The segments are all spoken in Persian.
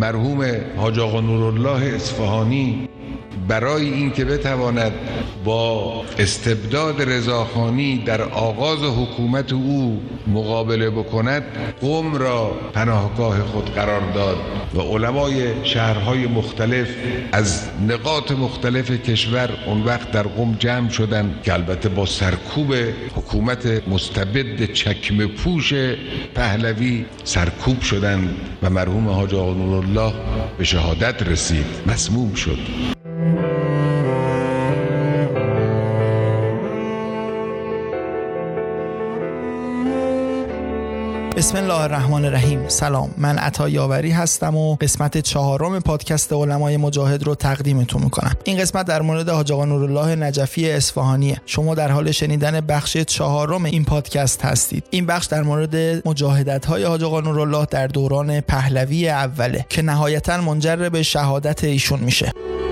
مرحوم حاج آقا نورالله اصفهانی برای اینکه بتواند با استبداد رضاخانی در آغاز حکومت او مقابله بکند، قم را پناهگاه خود قرار داد و علمای شهرهای مختلف از نقاط مختلف کشور اون وقت در قم جمع شدند که البته با سرکوب حکومت مستبد چکمه پوش پهلوی سرکوب شدند و مرحوم حاج آقا نورالله به شهادت رسید، مسموم شد. بسم الله الرحمن الرحیم. سلام، من عطا یاوری هستم و قسمت 4 پادکست علمای مجاهد رو تقدیمتون میکنم. این قسمت در مورد حاج آقا نورالله نجفی اصفهانیه. شما در حال شنیدن بخش 4 این پادکست هستید. این بخش در مورد مجاهدت‌های حاج آقا نورالله در دوران پهلوی اوله که نهایتاً منجر به شهادت ایشون میشه.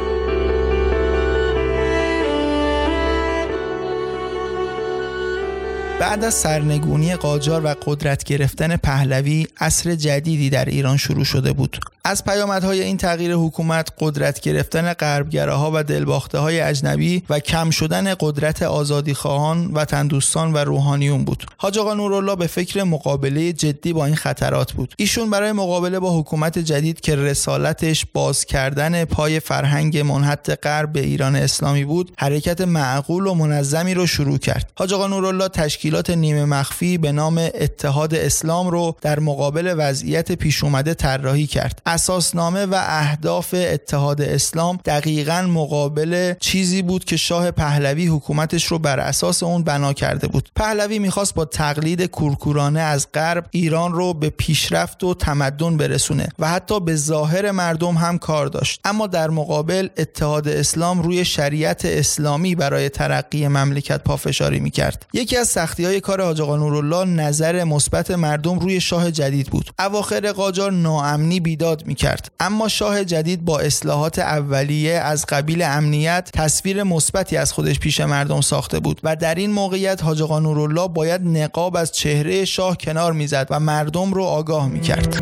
بعد از سرنگونی قاجار و قدرت گرفتن پهلوی، عصر جدیدی در ایران شروع شده بود. از پیامدهای این تغییر حکومت، قدرت گرفتن غربگراها و دلباخته‌های اجنبی و کم شدن قدرت آزادیخواهان، وطندوستان و روحانیون بود. حاج آقا نورالله به فکر مقابله جدی با این خطرات بود. ایشون برای مقابله با حکومت جدید که رسالتش باز کردن پای فرهنگ منحط غرب به ایران اسلامی بود، حرکت معقول و منظمی رو شروع کرد. حاج آقا نورالله تشکیلات نیمه مخفی به نام اتحاد اسلام رو در مقابل وضعیت پیش اومده طراحی کرد. اساسنامه و اهداف اتحاد اسلام دقیقاً مقابل چیزی بود که شاه پهلوی حکومتش رو بر اساس اون بنا کرده بود. پهلوی میخواست با تقلید کورکورانه از غرب ایران رو به پیشرفت و تمدن برسونه و حتی به ظاهر مردم هم کار داشت. اما در مقابل اتحاد اسلام روی شریعت اسلامی برای ترقی مملکت پافشاری میکرد. یکی از سختی‌های کار حاج آقا نورالله نظر مثبت مردم روی شاه جدید بود. اواخر قاجار ناامنی بیداد میکرد، اما شاه جدید با اصلاحات اولیه از قبیل امنیت تصویر مثبتی از خودش پیش مردم ساخته بود و در این موقعیت حاج آقا نورالله باید نقاب از چهره شاه کنار میزد و مردم رو آگاه میکرد.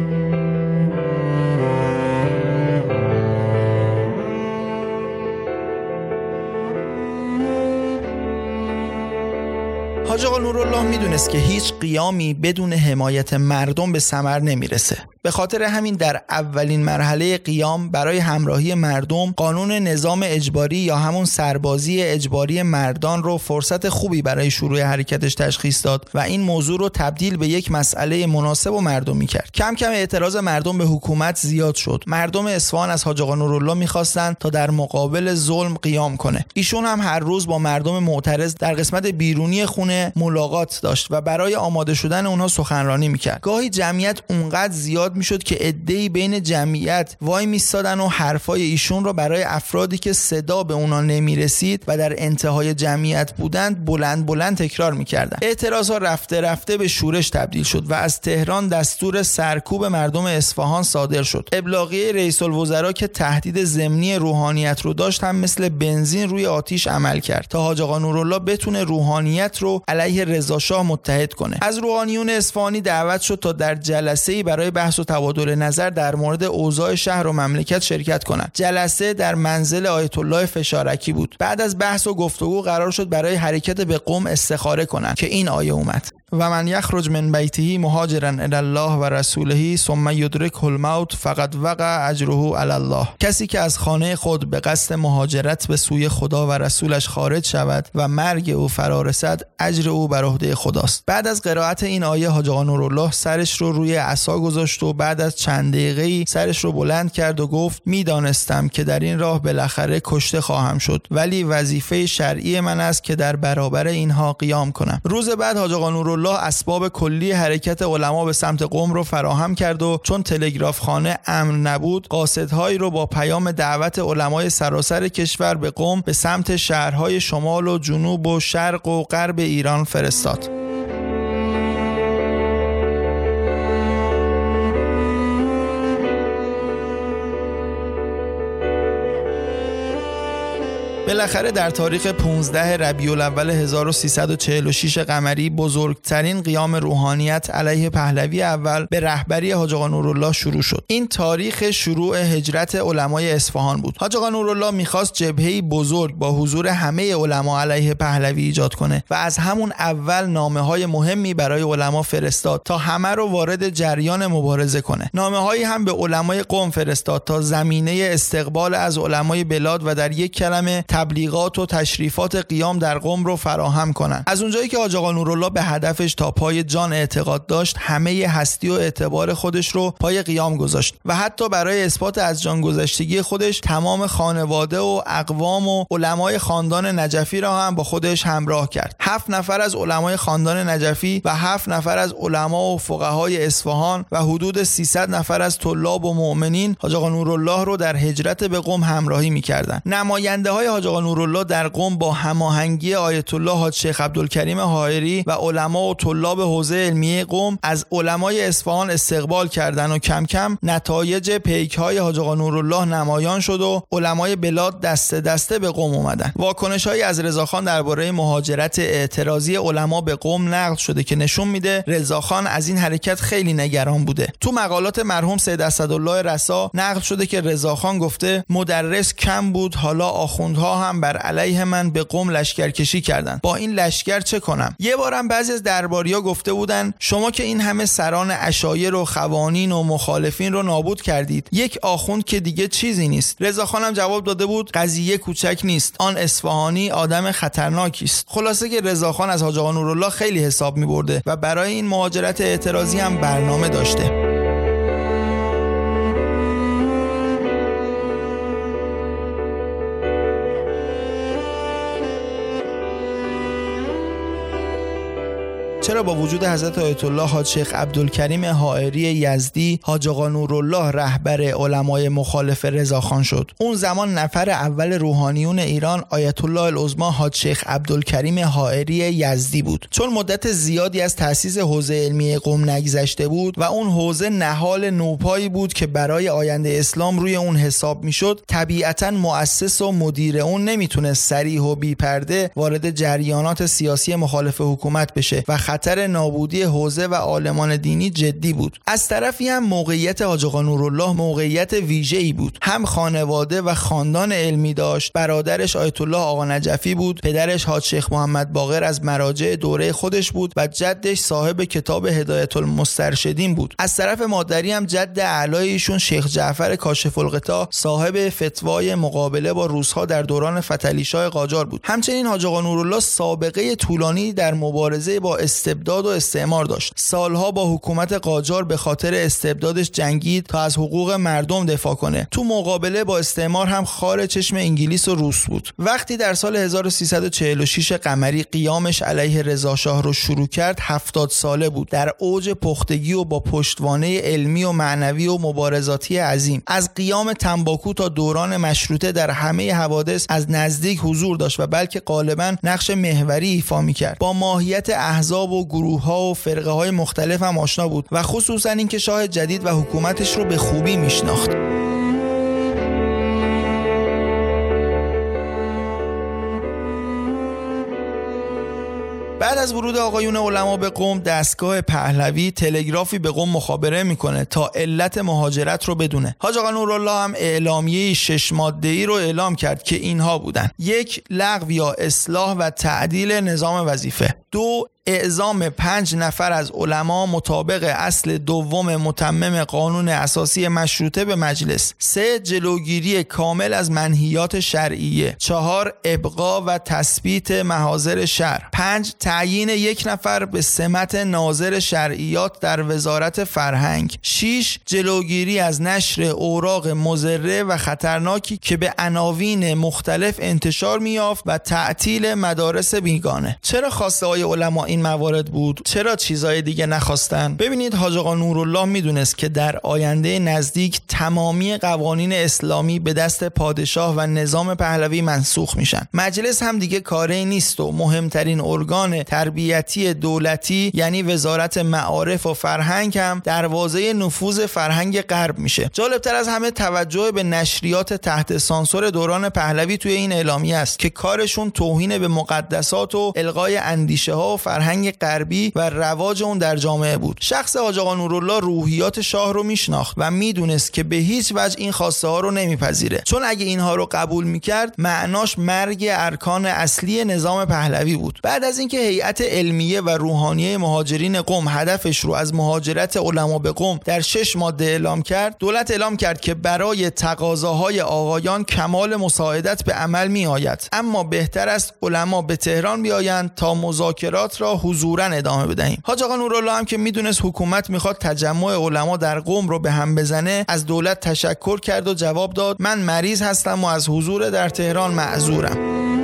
حاج آقا نورالله میدونست که هیچ قیامی بدون حمایت مردم به ثمر نمیرسه. به خاطر همین در اولین مرحله قیام برای همراهی مردم قانون نظام اجباری یا همون سربازی اجباری مردان رو فرصت خوبی برای شروع حرکتش تشخیص داد و این موضوع رو تبدیل به یک مسئله مناسب و مردمی کرد. کم کم اعتراض مردم به حکومت زیاد شد. مردم اصفهان از حاج آقا نورالله می‌خواستن تا در مقابل ظلم قیام کنه. ایشون هم هر روز با مردم معترض در قسمت بیرونی خونه ملاقات داشت و برای آماده شدن اونها سخنرانی می‌کرد. گاهی جمعیت اونقدر زیاد میشد که عده‌ای بین جمعیت وای میستادن و حرفای ایشون رو برای افرادی که صدا به اونا نمیرسید و در انتهای جمعیت بودند بلند بلند تکرار میکردن. اعتراضها رفته رفته به شورش تبدیل شد و از تهران دستور سرکوب مردم اصفهان صادر شد. ابلاغیه رئیس الوزراء که تهدید ضمنی روحانیت رو داشت هم مثل بنزین روی آتیش عمل کرد تا حاج آقا نورالله بتونه روحانیت رو علیه رضا شاه متحد کنه. از روحانیون اصفهانی دعوت شد تا در جلسه‌ای برای بحث و تبادل نظر در مورد اوضاع شهر و مملکت شرکت کنند. جلسه در منزل آیت الله فشارکی بود. بعد از بحث و گفتگو قرار شد برای حرکت به قم استخاره کنند که این آیه اومد: و من یخرج من بیته مهاجرا الی الله و رسوله ثم یدرکه الموت فقد وقع اجره علی الله. کسی که از خانه خود به قصد مهاجرت به سوی خدا و رسولش خارج شود و مرگ او فرا رسد، اجر او بر عهده خداست. بعد از قرائت این آیه حاج آقا نورالله سرش رو روی عصا گذاشت و بعد از چند دقیقه‌ای سرش رو بلند کرد و گفت: میدانستم که در این راه بالاخره کشته خواهم شد، ولی وظیفه شرعی من است که در برابر اینها قیام کنم. روز بعد حاج آقا نورالله اسباب کلی حرکت علما به سمت قم رو فراهم کرد و چون تلگراف خانه امن نبود، قاصدهایی رو با پیام دعوت علمای سراسر کشور به قم به سمت شهرهای شمال و جنوب و شرق و غرب ایران فرستاد. بالاخره در تاریخ 15 ربیع الاول 1346 قمری بزرگترین قیام روحانیت علیه پهلوی اول به رهبری حاج آقا نورالله شروع شد. این تاریخ شروع هجرت علمای اصفهان بود. حاج آقا نورالله می‌خواست جبهه‌ای بزرگ با حضور همه علما علیه پهلوی ایجاد کنه و از همون اول نامه‌های مهمی برای علما فرستاد تا همه رو وارد جریان مبارزه کنه. نامه‌هایی هم به علمای قم فرستاد تا زمینه استقبال از علمای بلاد و در یک کلمه تبلیغات و تشریفات قیام در قم رو فراهم کنن. از اونجایی که حاج آقا نورالله به هدفش تا پای جان اعتقاد داشت، همه هستی و اعتبار خودش رو پای قیام گذاشت و حتی برای اثبات از جان گذشتگی خودش تمام خانواده و اقوام و علمای خاندان نجفی را هم با خودش همراه کرد. 7 نفر از علمای خاندان نجفی و 7 نفر از علما و فقهای اصفهان و حدود 300 نفر از طلاب و مؤمنین حاج آقا نورالله رو در هجرت به قم همراهی می‌کردند. نماینده‌های حاج آقا نورالله در قم با هماهنگی آیت الله حاج شیخ عبدالکریم حائری و علما و طلاب حوزه علمیه قم از علمای اصفهان استقبال کردند و کم کم نتایج پیک‌های حاج آقا نورالله نمایان شد و علمای بلاد دسته دسته به قم اومدن. واکنش‌هایی از رضاخان درباره مهاجرت اعتراضی علما به قم نقل شده که نشون میده رضاخان از این حرکت خیلی نگران بوده. تو مقالات مرحوم سید اسدالله رسا نقل شده که رضاخان گفته مدرس کم بود، حالا آخوندها هم بر علیه من به قم لشکرکشی کردن. با این لشکر چه کنم؟ یه بارم بعضی از درباریا گفته بودن شما که این همه سران عشایر و خوانین و مخالفین رو نابود کردید، یک آخوند که دیگه چیزی نیست. رضاخان هم جواب داده بود قضیه کوچک نیست، آن اصفهانی آدم خطرناکی است. خلاصه که رضاخان از حاج آقا نورالله خیلی حساب می‌برده و برای این مهاجرت اعتراضی هم برنامه داشته. چرا با وجود حضرت آیت الله حاج شیخ عبدالکریم حائری یزدی حاج آقا نورالله رهبر علمای مخالف رضاخان شد؟ اون زمان نفر اول روحانیون ایران آیت الله العظمی حاج شیخ عبدالکریم حائری یزدی بود. چون مدت زیادی از تأسیس حوزه علمی قم نگذشته بود و اون حوزه نهال نوپایی بود که برای آینده اسلام روی اون حساب میشد، طبیعتاً مؤسس و مدیر اون نمیتونه صریح و بی پرده وارد جریانات سیاسی مخالف حکومت بشه و خطر نابودی حوزه و عالمان دینی جدی بود. از طرفی هم موقعیت حاج آقا نورالله موقعیت ویژه‌ای بود. هم خانواده و خاندان علمی داشت، برادرش آیت الله آقا نجفی بود، پدرش حاج شیخ محمد باقر از مراجع دوره خودش بود و جدش صاحب کتاب هدایت المسترشدین بود. از طرف مادری هم جد اعلایشون شیخ جعفر کاشف الغطا صاحب فتوای مقابله با روس‌ها در دوران فتحعلی‌شاه قاجار بود. همچنین حاج آقا نورالله سابقه طولانی در مبارزه با استبداد و استعمار داشت. سالها با حکومت قاجار به خاطر استبدادش جنگید تا از حقوق مردم دفاع کنه. تو مقابله با استعمار هم خار چشم انگلیس و روس بود. وقتی در سال 1346 قمری قیامش علیه رضا شاه رو شروع کرد، 70 ساله بود. در اوج پختگی و با پشتوانه علمی و معنوی و مبارزاتی عظیم. از قیام تنباکو تا دوران مشروطه در همه حوادث از نزدیک حضور داشت و بلکه غالباً نقش محوری ایفا می‌کرد. با ماهیت احزاب و گروه‌ها و فرقه‌های مختلف هم آشنا بود و خصوصاً اینکه شاه جدید و حکومتش رو به خوبی میشناخت. بعد از ورود آقایون علما به قم، دستگاه پهلوی تلگرافی به قم مخابره میکنه تا علت مهاجرت رو بدونه. حاج آقا نورالله هم اعلامیه 6 ماده‌ای رو اعلام کرد که اینها بودن: 1. لغو یا اصلاح و تعدیل نظام وظیفه. 2. اعزام 5 نفر از علما مطابق اصل دوم متمم قانون اساسی مشروطه به مجلس. 3. جلوگیری کامل از منهیات شرعیه. 4. ابقا و تثبیت محاذر شرع. 5. تعیین 1 نفر به سمت ناظر شرعیات در وزارت فرهنگ. 6. جلوگیری از نشر اوراق مضره و خطرناکی که به عناوین مختلف انتشار می‌یافت و تعطیل مدارس بیگانه. چرا خواسته های علما این موارد بود؟ چرا چیزای دیگه نخواستن؟ ببینید حاج آقا نورالله میدونست که در آینده نزدیک تمامی قوانین اسلامی به دست پادشاه و نظام پهلوی منسوخ میشن. مجلس هم دیگه کاری نیست و مهمترین ارگان تربیتی دولتی یعنی وزارت معارف و فرهنگ هم دروازه نفوذ فرهنگ غرب میشه. جالبتر از همه توجه به نشریات تحت سانسور دوران پهلوی توی این اعلامیه است که کارشون توهین به مقدسات و الغای اندیشه ها و فرهنگ غربی و رواج اون در جامعه بود. شخص حاج آقا نورالله روحیات شاه رو میشناخت و میدونست که به هیچ وجه این خواسته ها رو نمیپذیره، چون اگه اینها رو قبول میکرد معناش مرگ ارکان اصلی نظام پهلوی بود. بعد از اینکه هیئت علمیه و روحانیه مهاجرین قم هدفش رو از مهاجرت علما به قم در 6 ماده اعلام کرد، دولت اعلام کرد که برای تقاضاهای آقایان کمال مساعدت به عمل می آید، اما بهتر است علما به تهران بیایند تا مذاکرات را حضوراً ادامه بدهیم. حاج آقا نورالله هم که میدونست حکومت میخواد تجمع علما در قم رو به هم بزنه، از دولت تشکر کرد و جواب داد من مریض هستم و از حضور در تهران معذورم.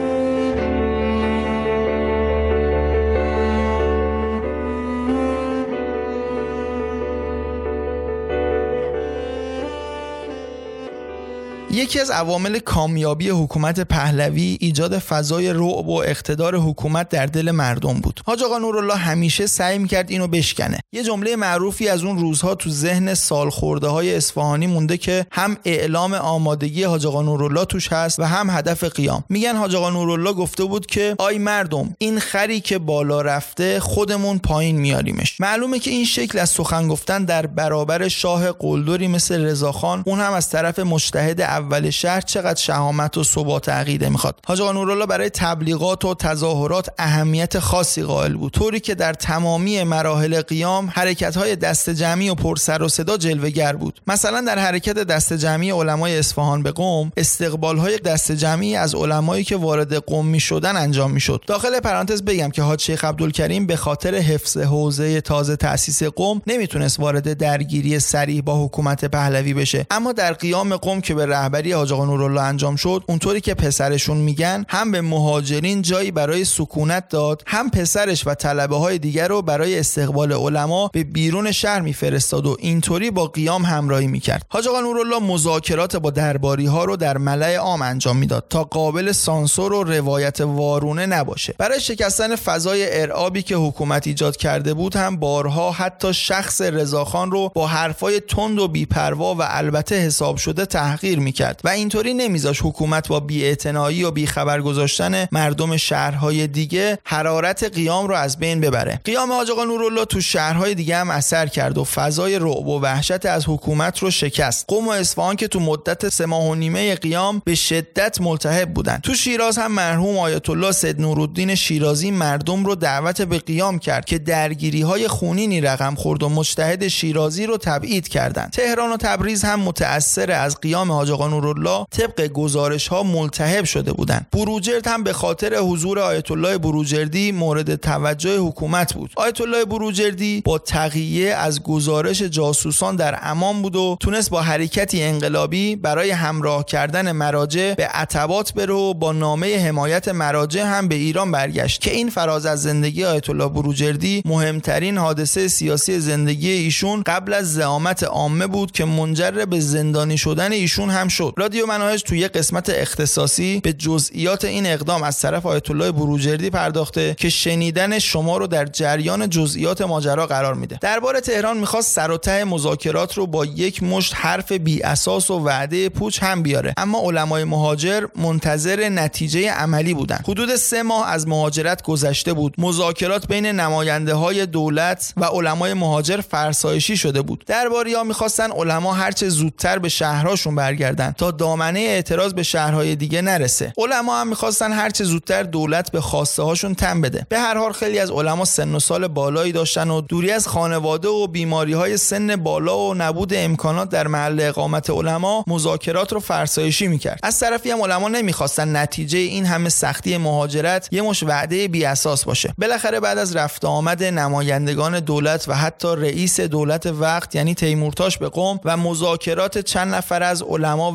یکی از عوامل کامیابی حکومت پهلوی ایجاد فضای رعب و اقتدار حکومت در دل مردم بود. حاج آقا نورالله همیشه سعی می‌کرد اینو بشکنه. یه جمله معروفی از اون روزها تو ذهن سالخورده‌های اصفهانی مونده که هم اعلام آمادگی حاج آقا نورالله توش هست و هم هدف قیام. میگن حاج آقا نورالله گفته بود که آی مردم، این خری که بالا رفته خودمون پایین میاریمش. معلومه که این شکل از سخن گفتن در برابر شاه قلدری مثل رضاخان، اون هم از طرف مجتهد اول شهر، چقدر شهامت و ثبات عقیده میخواد. حاج آقا نورالله برای تبلیغات و تظاهرات اهمیت خاصی قائل بود، طوری که در تمامی مراحل قیام حرکت‌های دست جمعی و پر سر و صدا جلوه‌گر بود. مثلا در حرکت دست جمعی علمای اصفهان به قم، استقبال‌های دست جمعی از علمایی که وارد قم میشدن انجام میشد. داخل پرانتز بگم که حاج شیخ عبدالکریم به خاطر حفظ حوزه تازه تأسیس قم نمیتونست وارد درگیری صریح با حکومت پهلوی بشه، اما در قیام قم که به رهبری حاج آقا نورالله انجام شد، اونطوری که پسرشون میگن هم به مهاجرین جایی برای سکونت داد، هم پسرش و طلبه‌های دیگر رو برای استقبال علما به بیرون شهر میفرستاد و اینطوری با قیام همراهی میکرد. حاج آقا نورالله مذاکرات با درباری‌ها رو در ملأ عام انجام میداد تا قابل سانسور و روایت وارونه نباشه. برای شکستن فضای ارعابی که حکومت ایجاد کرده بود هم بارها حتی شخص رضاخان رو با حرفای تند و بی‌پروا و البته حساب شده تحقیر میکرد و اینطوری نمیذاش حکومت با بی‌اعتنایی و بیخبر گذاشتن مردم شهرهای دیگه حرارت قیام رو از بین ببره. قیام حاج آقا نورالله تو شهرهای دیگه هم اثر کرد و فضای رعب و وحشت از حکومت رو شکست. قم و اصفهان که تو مدت 3 ماه و نیمه قیام به شدت ملتهب بودن. تو شیراز هم مرحوم آیت الله سید نورالدین شیرازی مردم رو دعوت به قیام کرد که درگیری‌های خونینی رقم خورد و مجتهد شیرازی رو تبعید کردند. تهران و تبریز هم متأثر از قیام حاج آقا نورالله طبق گزارش‌ها ملتهب شده بودند. بروجرد هم به خاطر حضور آیت الله بروجردی مورد توجه حکومت بود. آیت الله بروجردی با تقیه از گزارش جاسوسان در امان بود و تونست با حرکتی انقلابی برای همراه کردن مراجع به عتبات بره و با نامه حمایت مراجع هم به ایران برگشت که این فراز از زندگی آیت الله بروجردی مهمترین حادثه سیاسی زندگی ایشون قبل از زعامت عامه بود که منجر به زندانی شدن ایشون هم شد. رادیو مناهج توی یک قسمت اختصاصی به جزئیات این اقدام از طرف آیت الله بروجردی پرداخته که شنیدن شما رو در جریان جزئیات ماجرا قرار میده. دربار تهران میخواست سر و ته مذاکرات رو با یک مشت حرف بی اساس و وعده پوچ هم بیاره، اما علمای مهاجر منتظر نتیجه عملی بودن. حدود 3 ماه از مهاجرت گذشته بود. مذاکرات بین نماینده‌های دولت و علمای مهاجر فرسایشی شده بود. درباری‌ها میخواستن علما هرچه زودتر به شهرهاشون برگردن تا دامنه اعتراض به شهرهای دیگه نرسه. علما هم میخواستن هرچه زودتر دولت به خواسته هاشون تن بده. به هر حال خیلی از علما سن و سال بالایی داشتن و دوری از خانواده و بیماری‌های سن بالا و نبود امکانات در محل اقامت علما مذاکرات رو فرسایشی میکرد. از طرفی هم علما نمیخواستن نتیجه این همه سختی مهاجرت یه مش وعده بی اساس باشه. بالاخره بعد از رفت آمد نمایندگان دولت و حتی رئیس دولت وقت یعنی تیمورتاش به قم و مذاکرات چند نفر از علما و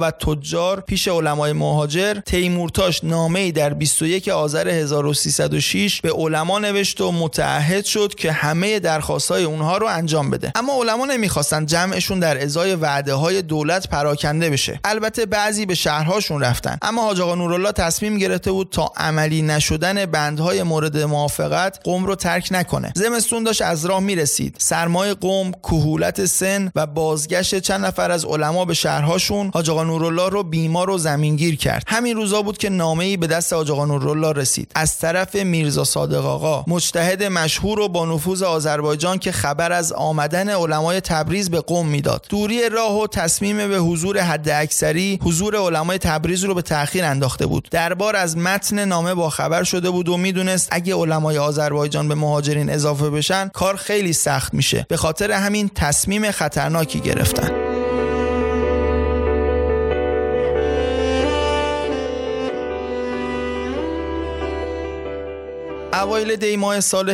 و تجار پیش علمای مهاجر، تیمورتاش نامه‌ای در 21 آذر 1306 به علما نوشت و متعهد شد که همه درخواست‌های اونها رو انجام بده. اما علما نمیخواستن جمعشون در ازای وعده‌های دولت پراکنده بشه. البته بعضی به شهرهاشون رفتن، اما حاج آقا نورالله تصمیم گرفته بود تا عملی نشدن بندهای مورد موافقت قم رو ترک نکنه. زمستون داشت از راه میرسید. سرمای قم، کهولت سن و بازگشت چند نفر از علما به شهرهاشون حاج آقا نورالله رو بیمار و زمینگیر کرد. همین روزا بود که نامه‌ای به دست حاج آقا نورالله رسید از طرف میرزا صادق آقا، مجتهد مشهور و با نفوذ آذربایجان، که خبر از آمدن علمای تبریز به قم میداد. دوری راه و تصمیم به حضور حداکثری حضور علمای تبریز رو به تأخیر انداخته بود. دربار از متن نامه با خبر شده بود و میدونست اگه علمای آذربایجان به مهاجرین اضافه بشن کار خیلی سخت میشه. به خاطر همین تصمیم خطرناکی گرفتن. اوایل دی ماه سال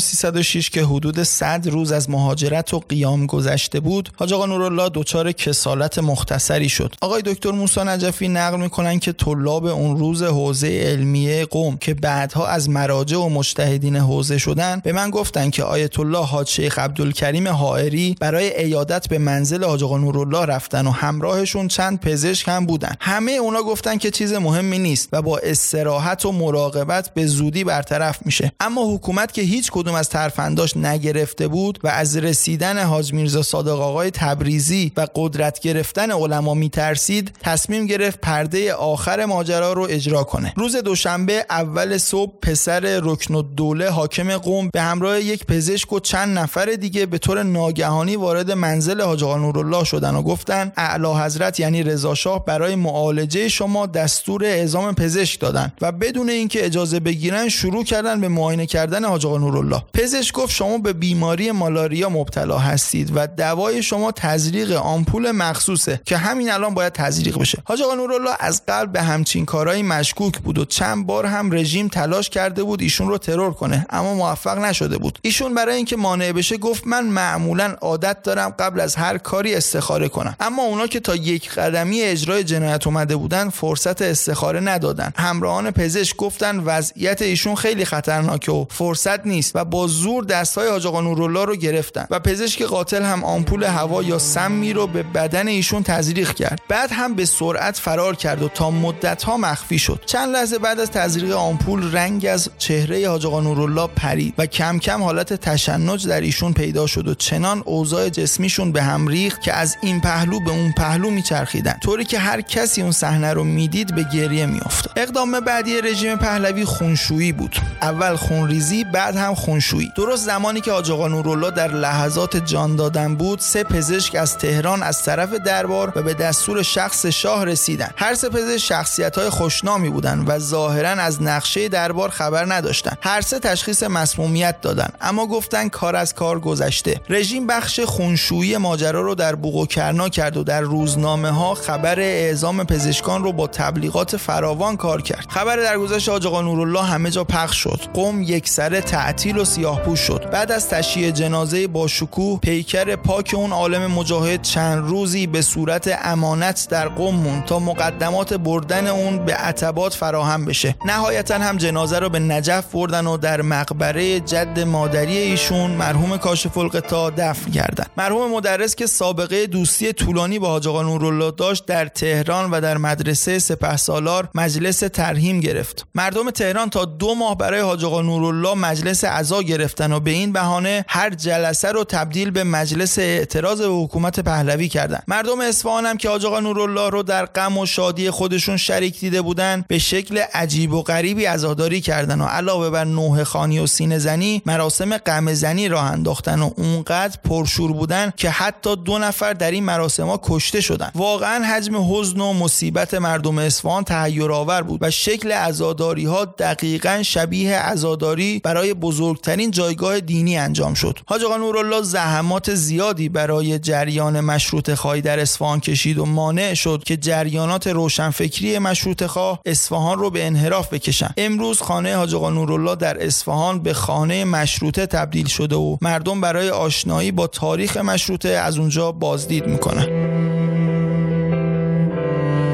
1306 که حدود 100 روز از مهاجرت و قیام گذشته بود، حاج آقا نورالله دچار کسالت مختصری شد. آقای دکتر موسی نجفی نقل میکنن که طلاب اون روز حوزه علمیه قم که بعدها از مراجع و مجتهدین حوزه شدن به من گفتن که آیت الله حاج شیخ عبدالکریم حائری برای عیادت به منزل حاج آقا نورالله رفتن و همراهشون چند پزشک هم بودن. همه اونا گفتن که چیز مهمی نیست و با استراحت و مراقبت به زودی برطرف میشه. اما حکومت که هیچ کدوم از ترفنداش نگرفته بود و از رسیدن حاج میرزا صادق آقای تبریزی و قدرت گرفتن علما میترسید، تصمیم گرفت پرده آخر ماجرا رو اجرا کنه. روز دوشنبه اول صبح پسر رکن الدوله حاکم قم به همراه یک پزشک و چند نفر دیگه به طور ناگهانی وارد منزل حاج آقا نورالله شدن و گفتن اعلی حضرت یعنی رضا شاه برای معالجه شما دستور اعزام پزشک دادن و بدون اینکه اجازه بگیرن شروع کردن به معاینه کردن حاج آقا نورالله. پزشک گفت شما به بیماری مالاریا مبتلا هستید و دوای شما تزریق آمپول مخصوصه که همین الان باید تزریق بشه. حاج آقا نورالله از قبل به همچین کارهای مشکوک بود و چند بار هم رژیم تلاش کرده بود ایشون رو ترور کنه، اما موفق نشده بود. ایشون برای اینکه مانع بشه گفت من معمولا عادت دارم قبل از هر کاری استخاره کنم، اما اونا که تا یک قدمی اجرای جنایت اومده بودن فرصت استخاره ندادن. همراهان پزشک گفتن وضعیت ایشون خیلی خطرناکه و فرصت نیست و با زور دستای حاج آقا نورالله رو گرفتن و پزشک قاتل هم آمپول هوا یا سمی رو به بدن ایشون تزریق کرد. بعد هم به سرعت فرار کرد و تا مدت‌ها مخفی شد. چند لحظه بعد از تزریق آمپول رنگ از چهره حاج آقا نورالله پرید و کم کم حالت تشنج در ایشون پیدا شد و چنان اوضاع جسمیشون به هم ریخت که از این پهلو به اون پهلو میچرخیدن، طوری که هر کسی اون صحنه رو میدید به گریه میافتاد. اقدام بعدی رژیم پهلوی خونشویی بود. اول خونریزی، بعد هم خونشویی. درست زمانی که حاج آقا نورالله در لحظات جان دادن بود، 3 پزشک از تهران از طرف دربار و به دستور شخص شاه رسیدن. هر 3 پزشک شخصیت‌های خوشنامی بودند و ظاهراً از نقشه دربار خبر نداشتند. هر 3 تشخیص مسمومیت دادن، اما گفتن کار از کار گذشته. رژیم بخش خونشویی ماجرا رو در بوق و کرنا کرد و در روزنامه‌ها خبر اعزام پزشکان رو با تبلیغات فراوان کار کرد. خبر درگذشت حاج آقا نورالله همه جا پخش شد. قم یکسره تعطیل و سیاه‌پوش شد. بعد از تشییع جنازه با شکوه، پیکر پاک اون عالم مجاهد چند روزی به صورت امانت در قم موند تا مقدمات بردن اون به عتبات فراهم بشه. نهایتا هم جنازه رو به نجف بردن و در مقبره جد مادری ایشون مرحوم کاشف الغطا دفن کردن. مرحوم مدرس که سابقه دوستی طولانی با حاج آقا نورالله داشت، در تهران و در مدرسه سپهسالار مجلس ترحیم گرفت. مردم تهران تا 2 ماه برای حاج آقا نورالله مجلس عزا گرفتن و به این بهانه هر جلسه رو تبدیل به مجلس اعتراض به حکومت پهلوی کردن. مردم اصفهان هم که حاج آقا نورالله رو در غم و شادی خودشون شریک دیده بودن، به شکل عجیب و غریبی عزاداری کردن و علاوه بر نوحه خوانی و سینه زنی، مراسم غم زنی راه انداختن و اونقدر پرشور بودن که حتی 2 نفر در این مراسم‌ها کشته شدن. واقعا حجم حزن و مصیبت مردم اصفهان تحیرآور بود و شکل عزاداری‌ها دقیقاً شبیه عزاداری برای بزرگترین جایگاه دینی انجام شد. حاج آقا نورالله زحمات زیادی برای جریان مشروطه خواهی در اصفهان کشید و مانع شد که جریانات روشنفکری مشروطه خواه اصفهان رو به انحراف بکشن. امروز خانه حاج آقا نورالله در اصفهان به خانه مشروطه تبدیل شده و مردم برای آشنایی با تاریخ مشروطه از اونجا بازدید میکنن.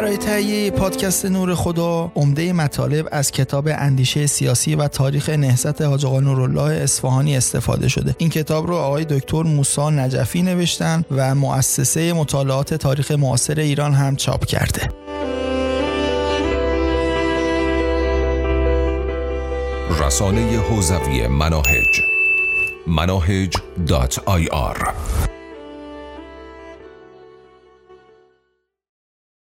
برای تهیه پادکست نور خدا عمده مطالب از کتاب اندیشه سیاسی و تاریخ نهضت حاج آقا نورالله اصفهانی استفاده شده. این کتاب رو آقای دکتر موسی نجفی نوشتن و مؤسسه مطالعات تاریخ معاصر ایران هم چاپ کرده. رسانه حوزوی مناهج مناهج.ir